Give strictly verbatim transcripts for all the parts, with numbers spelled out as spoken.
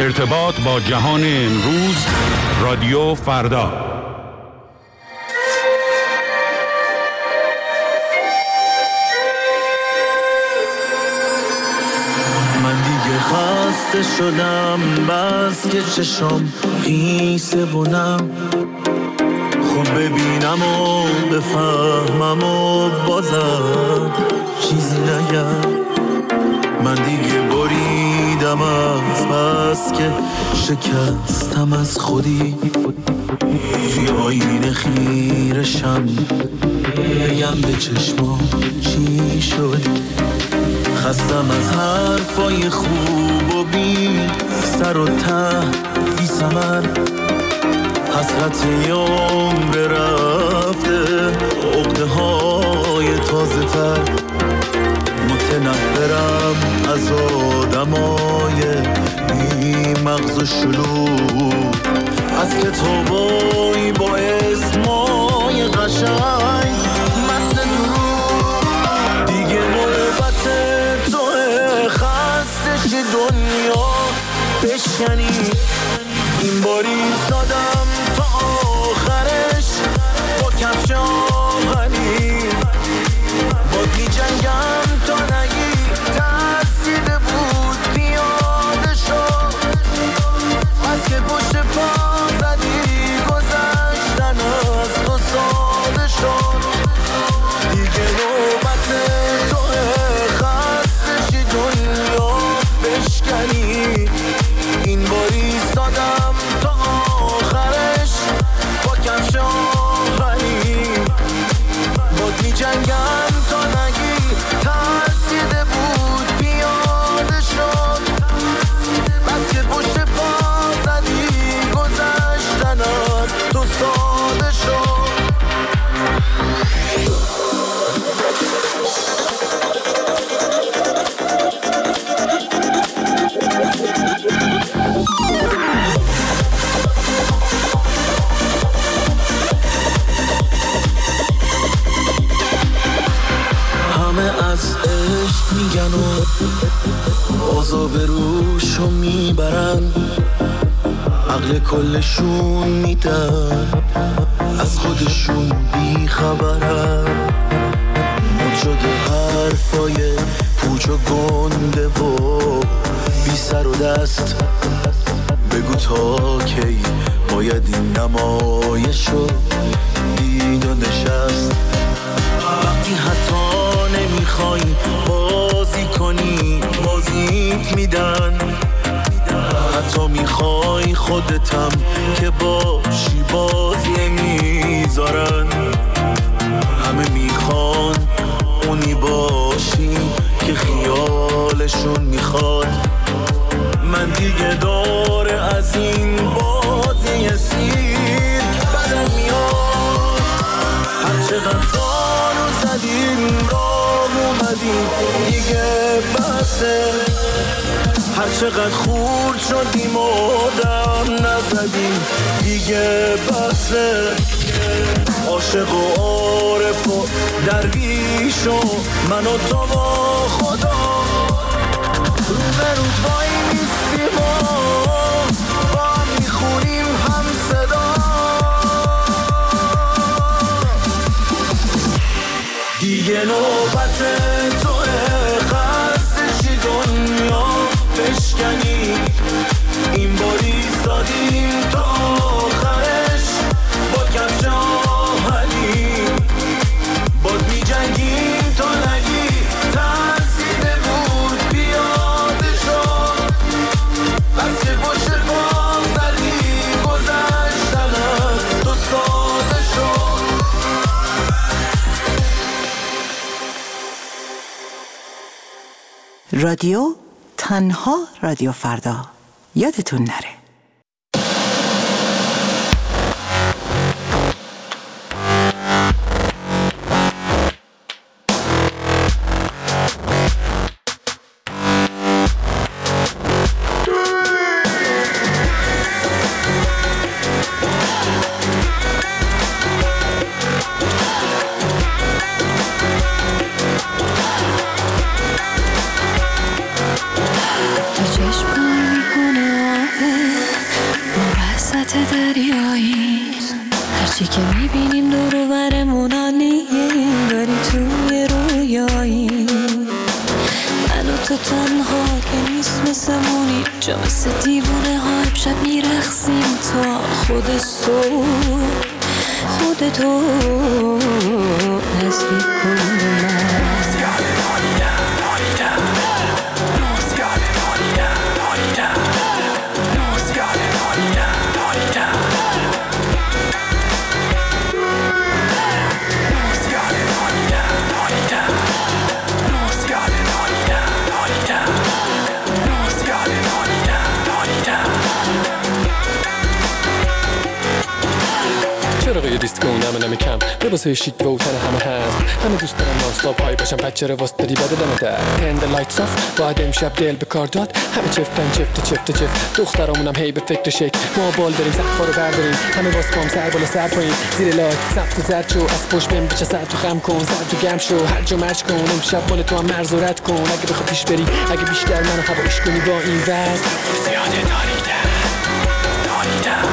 ارتباط با جهان امروز، رادیو فردا. من دیگه خسته شدم، بس که چشم قیسه بونم، خوب ببینم و بفهمم و بازم چیزی نگم. من دیگه بریدم از بس که شکستم از خودی، توی آینه خیرشم بگم به چشمام چی شدی. خستم از حرفای خوب و بی سر و ته بی ثمر، حسرت یوم برفته عقده های تازه تر. متنفرم از آدمای بی مغز و شلوغ، از کتابای با اسمای قشنگ متن دروغ. دیگه نوبت توه خستش دنیا بشکنی، این باری زدم تا آخرش با کفش آهنی، باد می جنگم تا نگی ترسیده بود پیاده شد، از که پشت پا زدی گذشتن از تو ساده شد. دیگه نوبت توه خستشی دنیا بشکنی، این باری سادم تا آخرش با کفش آهنی، باد می جنگم تا نگی ترسیده بود پیاده شد، بس که پشت پا زدی گذشتن از تو ساده شد. همه از عشق میگن و عذاب روشو میبرن، عقل کلشون میدن از خودشون بیخبرن. مد شده حرفای پوچ و گنده و بی سر و دست، بگو تا کی باید این نمایشو دید و نشست. وقتی حتی نمیخوای بازی کنی بازیت میدن، حتی میخوای خودتم که باشی بازی میذارن. همه میخوان اونی باشی که خیالشون میخواد. من دیگه داره از این بازی سیرک بدم میاد. هر چقدر زانو زدیم راه اومدیم دیگه بسه، هر چقدر خورد شدیم و دم نزدیم دیگه بسه. عاشق و عارف و درویش و من و تو با خدا رو به رو وای نیستیم و با هم میخونیم هم صدا. دیگه نوبت توه خستشی دنیا بشکنی، این باری ایستادیم تا آخرش با کفش آهنی، باد می جنگیم تا نگی ترسیده بود پیاده شد، بس که پشت پا زدی گذشتن از تو ساده شد. رادیو تنها رادیو فردا، یادتون نره. چشم کار میکنه حرکت دریایی، هرچی که میبینیم دور و برمون عالیه، داری توی رویایی. من و تو تنها که نیست مثلمونی، جا مثل دیوونه ها امشب میرخصیم تا خود صبح. خودتو نزدیک کن به من. چراغ دیسکو نمه نمی کم لباسای شیک و تن همه هست. همه دوست دارن نانستاپ های باشن، پچه رو واسه داری بده دمه در تند لایتس آف. باید امشب دل به کار داد، همه چفتن چفت چفت چفت. دخترامونم هی به فکر شک، ما بال داریم سقفا رو برداریم. همه باز پام سر بالا سر پایین، زیر لایت سبت و زرد شو. از پشت بهم بچه سر تو خم کن، سر تو گم شو، هر جا مرج کن. امشب مال تو هم مرز و رد کن. اگه بخوا پیش بری، اگه بیشتر منو هوایش کنی با این وضع زیاده داریدم داریدم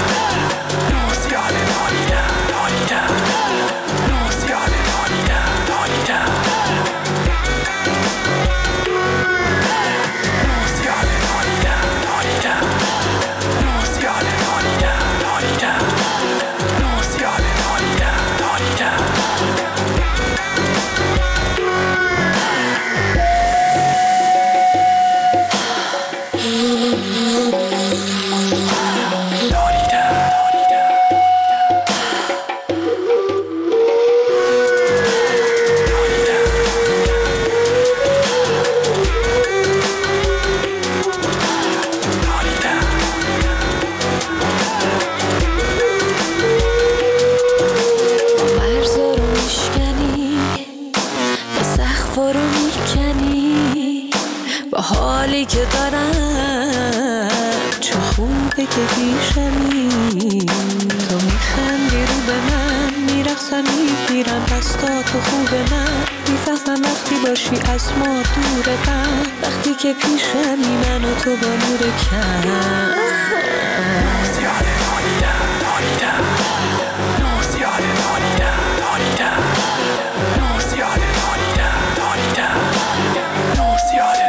حالی که دارم چه خوبه که پیشمی. تو میخندی رو به من، میرقصم میگیرم دستاتو خوبه من. میفهمم وقتی باشی از ما دوره من، وقتی که پیشمی من و تو با نور کم. نازیاده داریدم داریدم نازیاده داریدم داریدم نازیاده داریدم داریدم نازیاده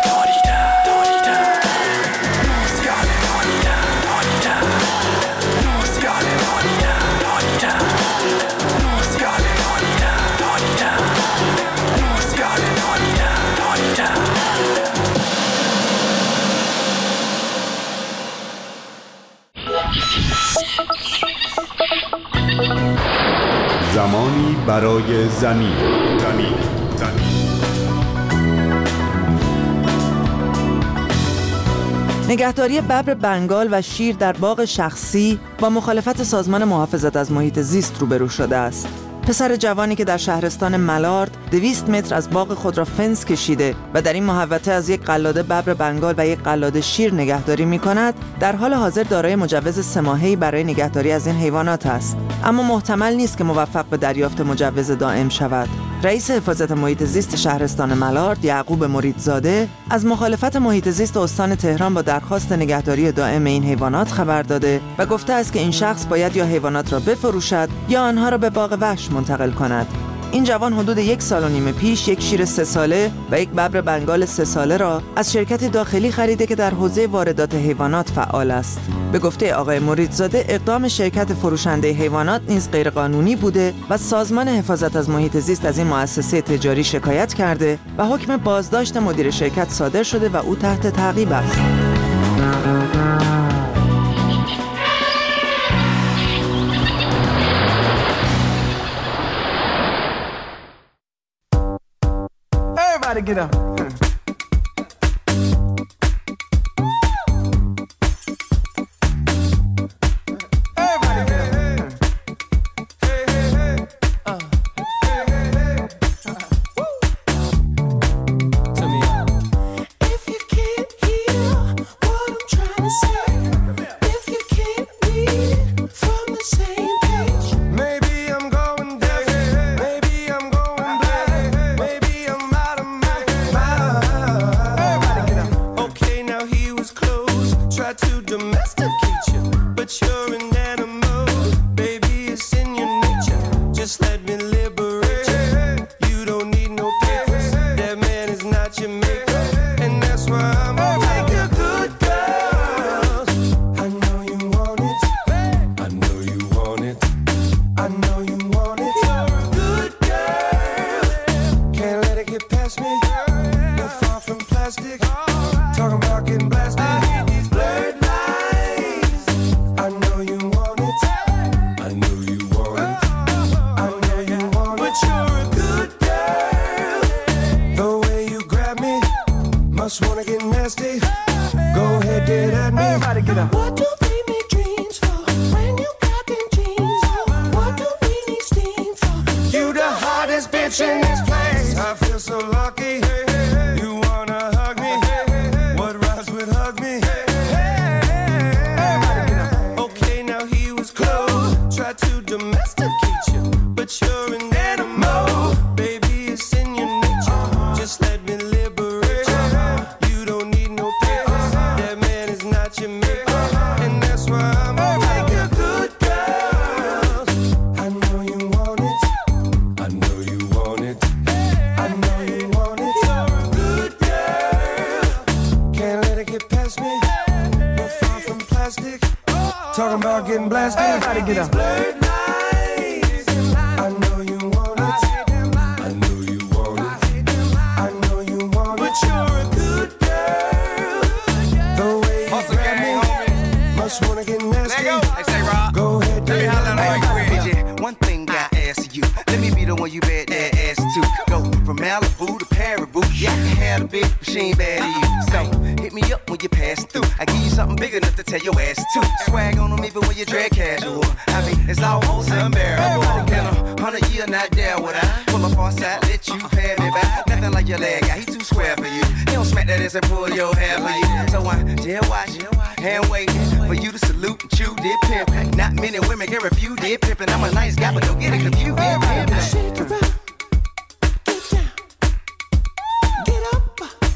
زمانی برای زمین زمین زمین نگهداری ببر بنگال و شیر در باغ شخصی با مخالفت سازمان محافظت از محیط زیست روبرو شده است. پسر جوانی که در شهرستان ملارد دویست متر از باغ خود را فنس کشیده و در این محوطه از یک قلاده ببر بنگال و یک قلاده شیر نگهداری می کند، در حال حاضر دارای مجوز سه ماهه‌ای برای نگهداری از این حیوانات است، اما محتمل نیست که موفق به دریافت مجوز دائم شود. رئیس حفاظت محیط زیست شهرستان ملارد یعقوب مریدزاده از مخالفت محیط زیست استان تهران با درخواست نگهداری دائم این حیوانات خبر داده و گفته است که این شخص باید یا حیوانات را بفروشد یا آنها را به باغ وحش منتقل کند. این جوان حدود یک سال و نیم پیش یک شیر سه ساله و یک ببر بنگال سه ساله را از شرکتی داخلی خریده که در حوزه واردات حیوانات فعال است. به گفته آقای مریدزاده، اقدام شرکت فروشنده حیوانات نیز غیرقانونی بوده و سازمان حفاظت از محیط زیست از این مؤسسه تجاری شکایت کرده و حکم بازداشت مدیر شرکت صادر شده و او تحت تعقیب است. Everybody get up. to domesticate you, but you're an animal. Baby, it's in your nature. Just let me liberate you. You don't need no papers. That man is not your maker, and that's why I'm gonna take a good girl. I know you want it. I know you want it. I know you want it. You're a good girl. Can't let it get past me. You're far from plastic. Talking about getting blasted. Blurred lines. I know you want it. I know you want it. I know you want it. But you're a good girl. The way you grab me, must wanna get nasty. Go ahead, get at me. Everybody get up. What do we need dreams for? When you got them jeans on. What do we need steam for? You the hottest bitch in this place. I feel so lucky. You wanna hug me? What rhymes with hug me? Okay, now he was close. Tried to domesticate you, but you're an animal. Baby, it's in your nature. Just let me liberate you. You don't need no papers. That man is not your maker, and that's why I'm gonna take a good girl. I know you want it. I know you want it. I know you want it. You're a good girl. Can't let it get past me. You're far from plastic. Talking about getting blasted. Everybody get up. Blurred lines. I know you want it. I know you want it. I know you want it. But you're a good girl. The way you grab me, must wanna get nasty. Hey, say Rob, Go ahead, let me get holler at at me. you. Hey, one thing I ask you, let me be the one you bet that ass to. Go from Malibu to Paribu. Yeah, I can have a big machine bad to you. So hit me up when you pass through. I give you something big enough to tell your ass to. Swag on them even when you drag casual. I mean, it's almost unbearable. In a hundred year, not there would I pull up on side, let you pay me back. Nothing like your leg guy, he too square for you. He don't smack that ass and pull your hair for you. So I just watch, hand wait for you to salute and chew did pimp. Not many women can refuse did pimpin'. I'm a nice guy, but don't get it confused. Did pimpin'. Shake around. Get down. Get up.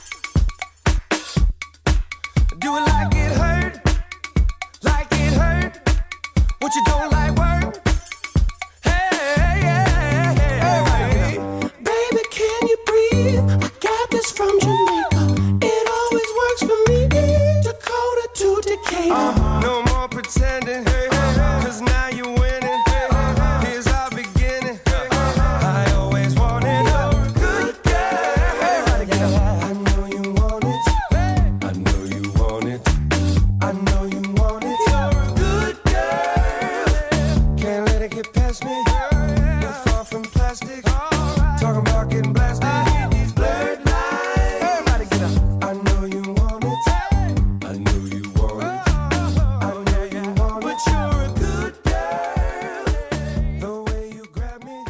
Do it like it hurt. Like it hurt. What you don't like work. Hey, hey, hey, hey. Baby, can you breathe? I got this from Jamaica. It always works for me. Dakota to Decatur. Uh-huh. No more pretending. Cause now you're winning. Here's our beginning. I always wanted a good girl. I know you want it. I know you want it. I know you want it. You're a good girl. Can't let it get past me. You're far from plastic. Talking about getting blasted. Blurred lines. Everybody get up. I know you want it. I know you want it. I know you want it. But you're a good girl. The way you grab me.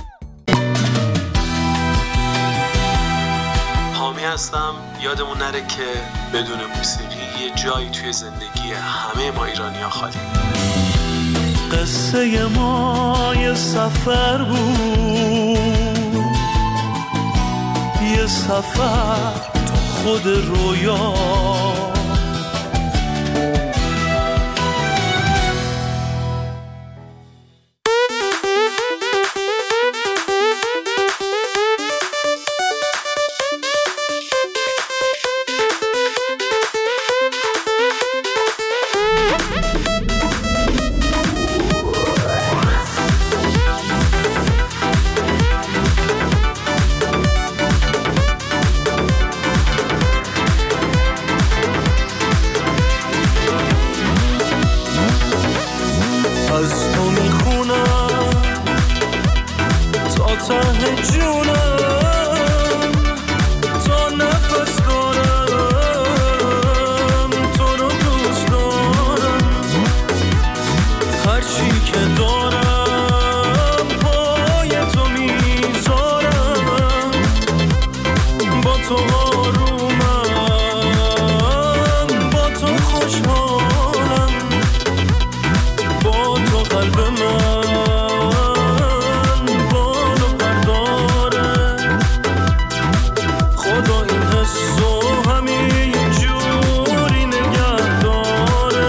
حامی هستم. یادمون نره که بدون موسیقی یه جایی توی زندگی همه ما ایرانی‌ها خالی. قصه ما یه سفر بود، یه سفر تو خود رویا. از تو میخونم تا ته جونم، تا نفس دارم تو رو دوست دارم. هرچی که دارم پای تو میذارم، با تو آرومم، با تو خوشحالم، با تو قلب من بال و پر داره. خدا این حسو همین جوری نگه داره.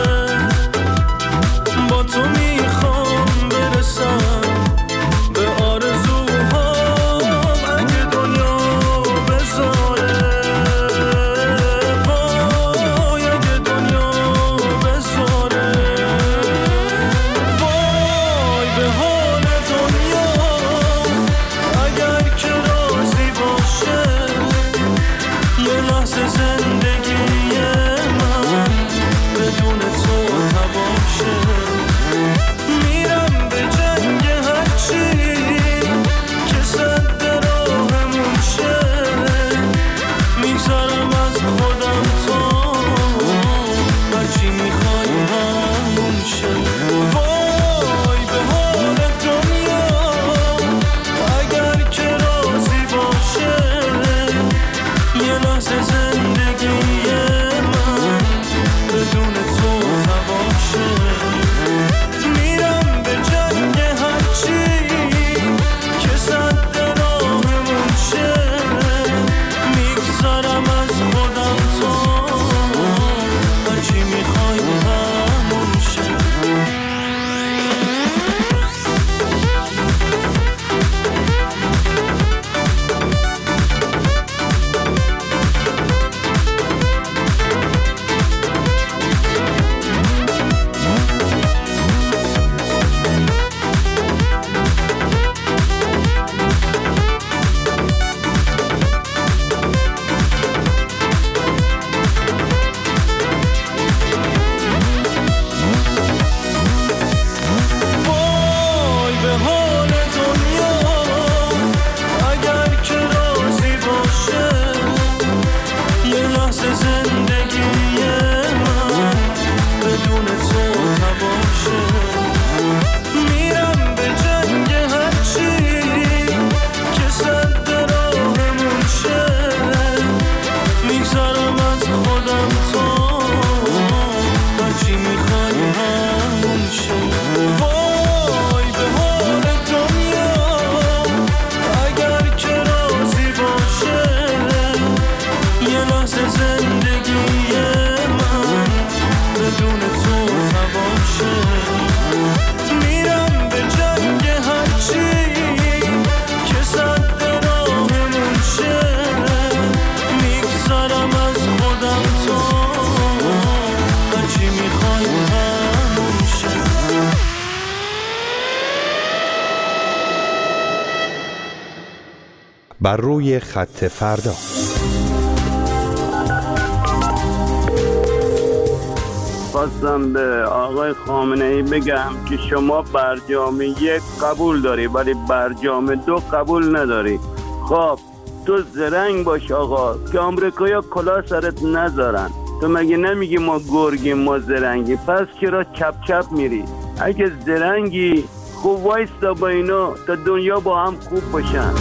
بر روی خط فردا. خواستم به آقای خامنه‌ای بگم که شما برجام یک قبول داری ولی برجام دو قبول نداری. خب تو زرنگ باش آقا که آمریکایی‌ها کلاه سرت نذارن. تو مگه نمیگی ما گرگیم ما زرنگی؟ پس چرا چپ چپ میری؟ اگه زرنگی خوب وایستا با اینا تا دنیا با هم خوب باشن.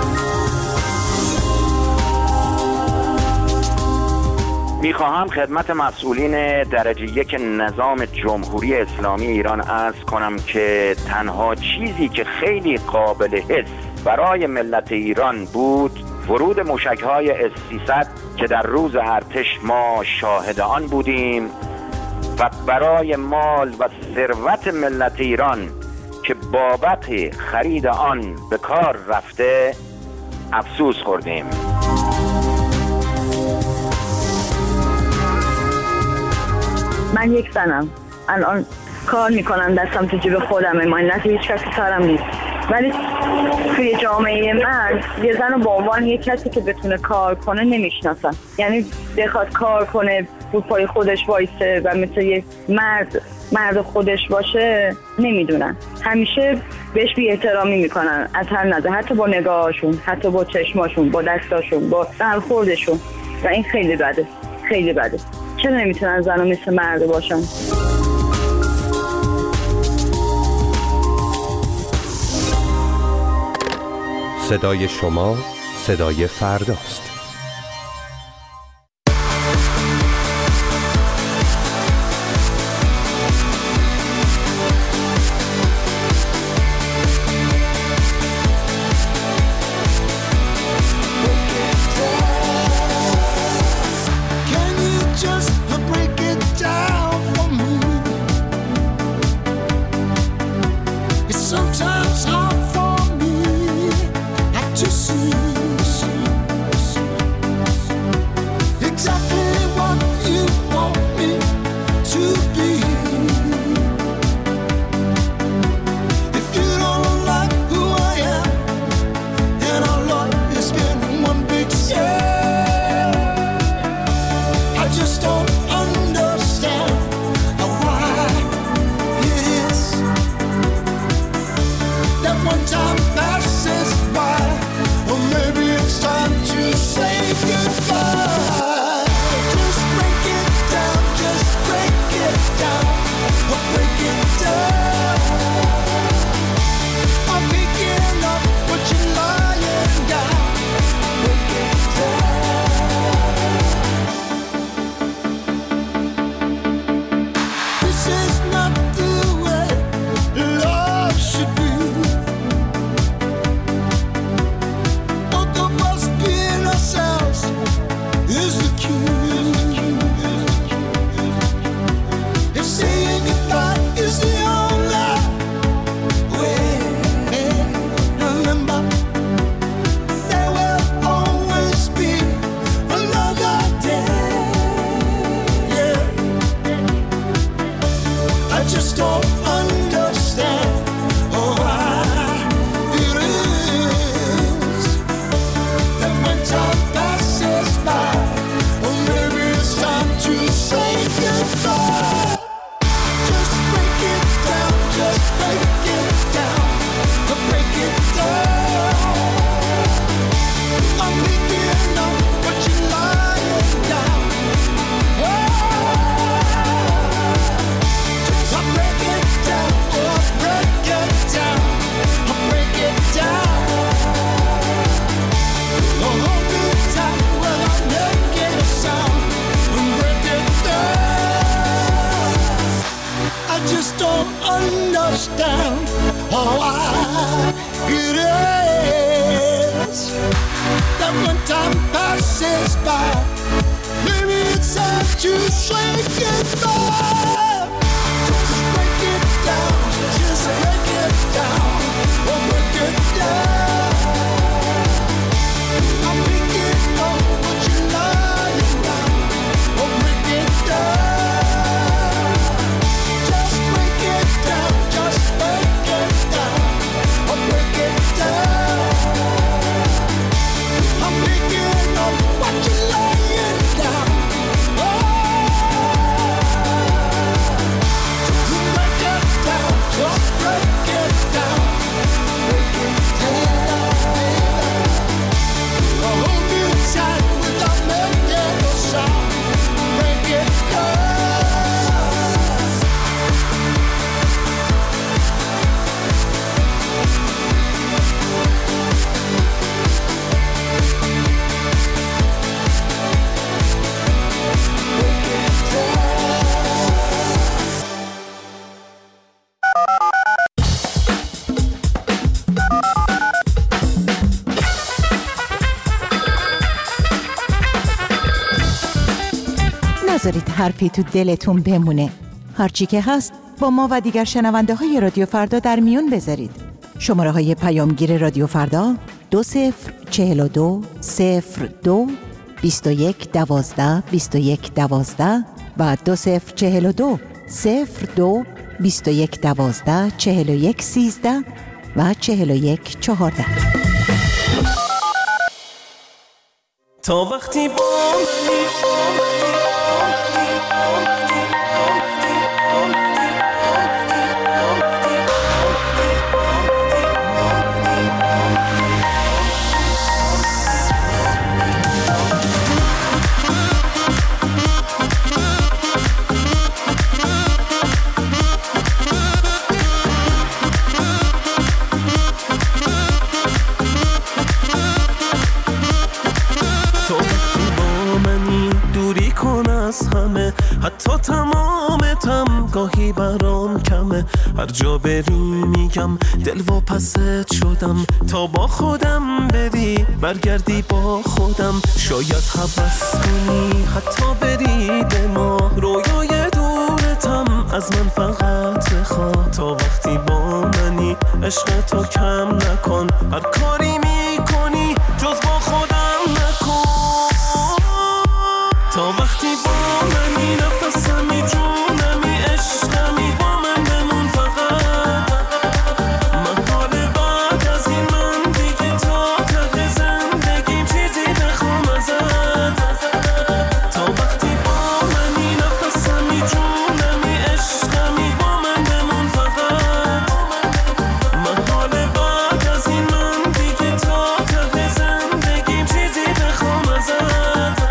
میخواهم خدمت مسئولین درجه یک نظام جمهوری اسلامی ایران عرض کنم که تنها چیزی که خیلی قابل حس برای ملت ایران بود ورود موشک‌های اس سیصد که در روز ارتش ما شاهد آن بودیم و برای مال و ثروت ملت ایران که بابت خرید آن به کار رفته افسوس خوردیم. من یک زنم الان کار میکنم، دستم تو جیب خودمه، ماینت هیچ کسی سرم نیست، ولی توی جامعه من یه زن رو به عنوان یک کسی که بتونه کار کنه نمیشناسن. یعنی بخواد کار کنه رو پای خودش وایسه و مثل یک مرد مرد خودش باشه نمیدونن. همیشه بهش بی احترامی میکنن از هر نظر، حتی با نگاهاشون، حتی با چشماشون، با دستاشون، با برخوردشون و این خیلی بده، خیلی بده. چرا نمیتونن زن مثل مرد باشن؟ صدای شما صدای فرداست. حرفی تو دلتون بمونه. هرچی که هست با ما و دیگر شنونده های رادیو فردا در میون بذارید. شماره های پیامگیر رادیو فردا دو صفر چهل و دو صفر دو بیست و یک دوازده بیست و یک دوازده و دو صفر چهل و دو صفر دو بیست و یک دوازده چهل و یک سیزده و چهل و یک چهارده. تا وقتی با منی حتی تمامتم گاهی برام کمه، هر جا بری میگم دل و پست شدم، تا با خودم بری برگردی با خودم، شاید هوس کنی حتی بری به ما، رویای دورتم از من فقط بخوا، تا وقتی با منی عشق تو کم نکن، هر کاری میکنی جز با خودم نکن، تا وقتی با منی نفسمی جونمی عشقمی با من بمون فقط، من حال بعد از این من دیگه تا ته زندگیم چیزی بخوام ازت، تا وقتی با منی نفسمی جونمی عشقمی با من بمون فقط، من حال بعد از این من دیگه تا ته زندگیم چیزی بخوام ازت.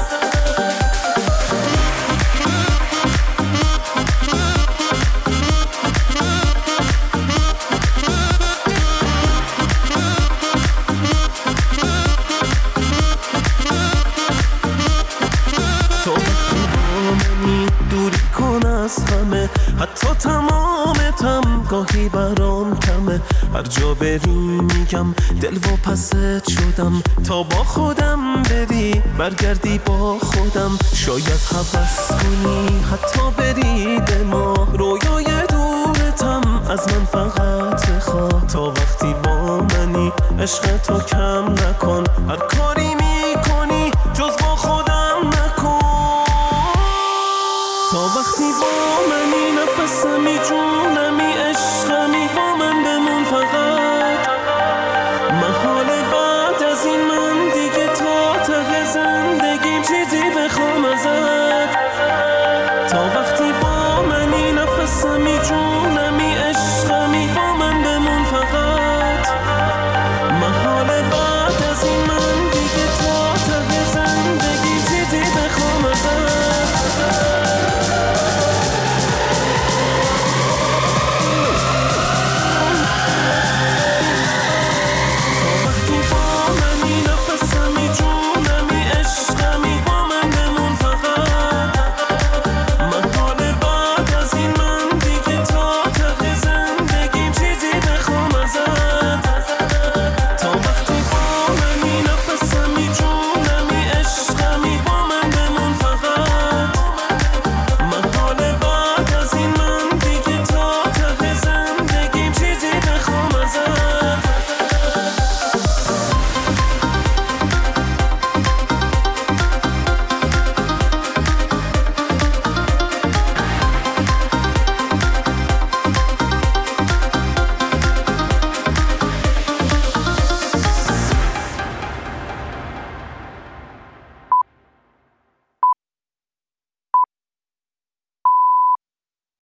حتی تمامتم گاهی برام کمه، هر جا بری میگم دل و پست شدم، تا با خودم بری برگردی با خودم، شاید هوس کنی حتی بری به ما، رویای دورتم از من فقط بخوا، تا وقتی با منی عشق تو کم نکن، هر کاری میکنی جز با خودم نکن، تا وقتی با منی نفسمی جون